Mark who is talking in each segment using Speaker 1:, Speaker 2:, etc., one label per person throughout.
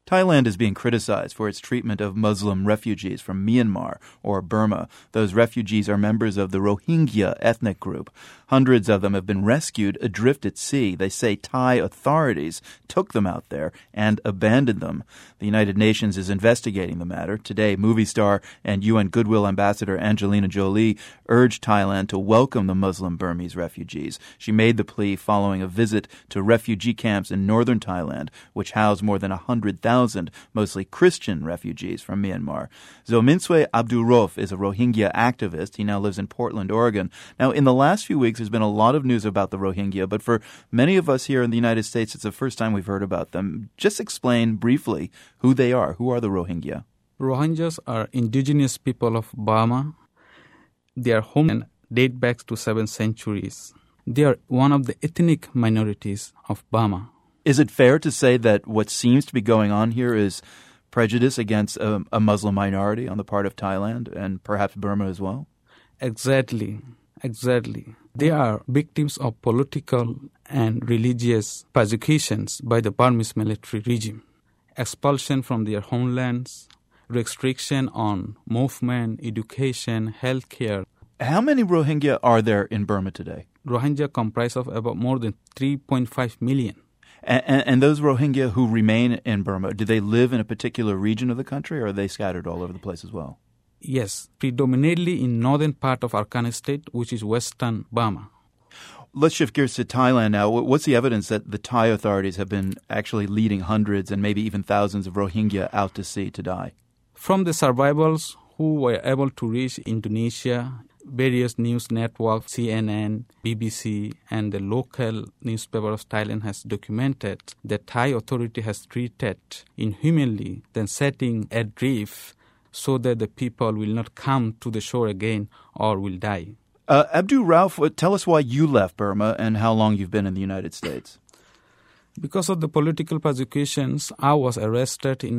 Speaker 1: Thailand is being criticized for its treatment of Muslim refugees from Myanmar or Burma. Those refugees are members of the Rohingya ethnic group. Hundreds of them have been rescued adrift at sea. They say Thai authorities took them out there and abandoned them. The United Nations is investigating the matter. Today, movie star and UN Goodwill Ambassador Angelina Jolie urged Thailand to welcome the Muslim Burmese refugees. She made the plea following a visit to refugee camps in northern Thailand, which house more than 100,000 mostly Christian refugees from Myanmar. Zominswe Abdurov is a Rohingya activist. He now lives in Portland, Oregon. Now, in the last few weeks, there's been a lot of news about the Rohingya, but for many of us here in the United States, it's the first time we've heard about them. Just explain briefly who they are. Who are the Rohingya?
Speaker 2: Rohingyas are indigenous people of Burma. Their homeland dates back to 7 centuries. They are one of the ethnic minorities of Burma.
Speaker 1: Is it fair to say that what seems to be going on here is prejudice against a Muslim minority on the part of Thailand and perhaps Burma as well?
Speaker 2: Exactly. They are victims of political and religious persecutions by the Burmese military regime. Expulsion from their homelands, restriction on movement, education, healthcare.
Speaker 1: How many Rohingya are there in Burma today?
Speaker 2: Rohingya comprise of about more than 3.5 million.
Speaker 1: And those Rohingya who remain in Burma, do they live in a particular region of the country or are they scattered all over the place as well?
Speaker 2: Yes, predominantly in northern part of Arakan State, which is western Burma.
Speaker 1: Let's shift gears to Thailand now. What's the evidence that the Thai authorities have been actually leading hundreds and maybe even thousands of Rohingya out to sea to die?
Speaker 2: From the survivors who were able to reach Indonesia, various news networks, CNN, BBC, and the local newspaper of Thailand has documented that Thai authority has treated inhumanely, then setting adrift so that the people will not come to the shore again or will die.
Speaker 1: Abdu Rauf, tell us why you left Burma and how long you've been in the United States.
Speaker 2: Because of the political persecutions, I was arrested in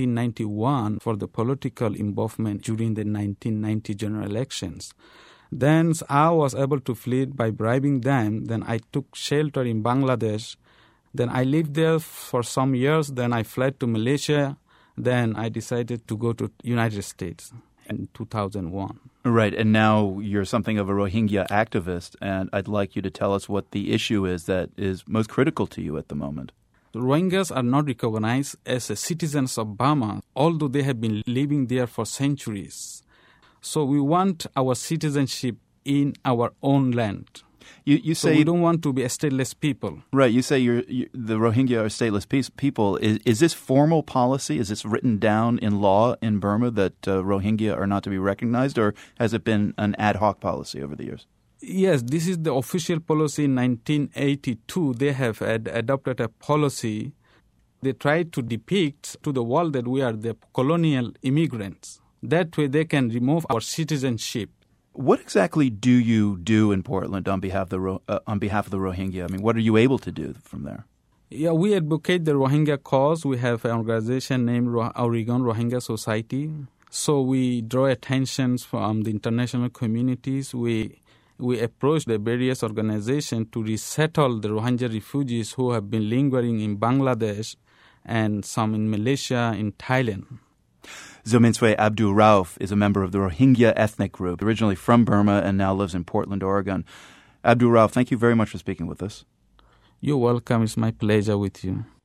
Speaker 2: 1991 for the political involvement during the 1990 general elections. Then I was able to flee by bribing them. Then I took shelter in Bangladesh. Then I lived there for some years. Then I fled to Malaysia. Then I decided to go to United States in 2001.
Speaker 1: Right, and now you're something of a Rohingya activist, and I'd like you to tell us what the issue is that is most critical to you at the moment.
Speaker 2: The Rohingyas are not recognized as citizens of Burma, although they have been living there for centuries. So we want our citizenship in our own land.
Speaker 1: You say
Speaker 2: we don't want to be a stateless people.
Speaker 1: Right. You say the Rohingya are stateless people. Is this formal policy? Is this written down in law in Burma that Rohingya are not to be recognized, or has it been an ad hoc policy over the years?
Speaker 2: Yes, this is the official policy in 1982. They have adopted a policy. They try to depict to the world that we are the colonial immigrants. That way they can remove our citizenship.
Speaker 1: What exactly do you do in Portland on behalf of the Rohingya? I mean, what are you able to do from there?
Speaker 2: Yeah, we advocate the Rohingya cause. We have an organization named Oregon Rohingya Society. So we draw attention from the international communities. We approach the various organizations to resettle the Rohingya refugees who have been lingering in Bangladesh and some in Malaysia, in Thailand.
Speaker 1: Zominswe Abdu Rauf is a member of the Rohingya ethnic group, originally from Burma and now lives in Portland, Oregon. Abdu Rauf, thank you very much for speaking with us.
Speaker 2: You're welcome. It's my pleasure with you.